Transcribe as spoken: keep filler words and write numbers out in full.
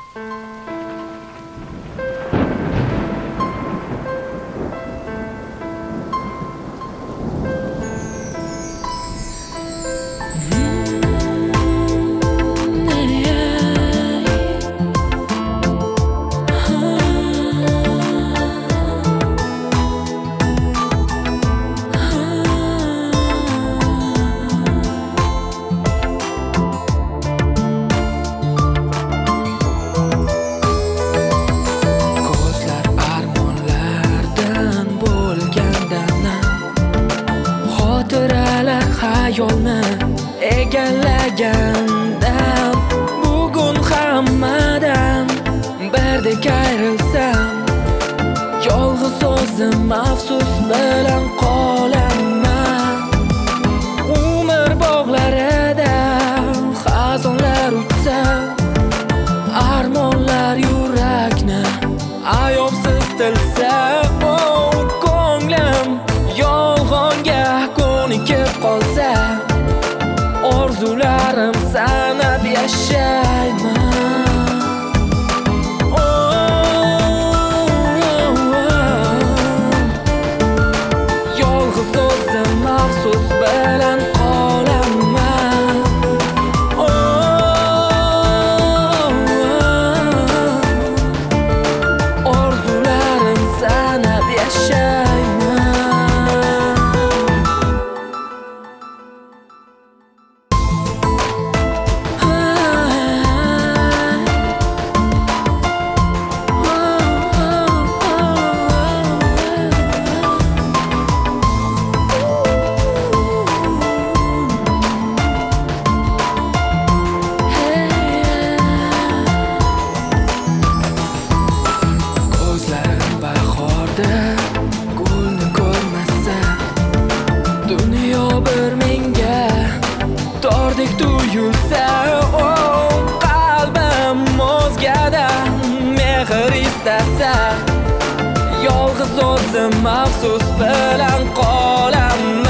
Xayolni egallagandan bugun hammadan birdek ayrilsam, yolg'iz o'zim afsus bilan qolaman. Umr bog'larida xazonlar uchsa, armonlar yurakni ayovsiz tilsa, oh, ko'nglim yolg'onga ko'nikib qolsa, orzularim sanab yashayman. Yolg'iz o'zim afsus bilan qolaman. Orzularim sanab yashayman. Gulni ko'rmasa, dunyo bir menga tordek tuyulsa, oh, qalbim o'zgadan mehr istasa, yolg'iz o'zim afsus bilan qolaman.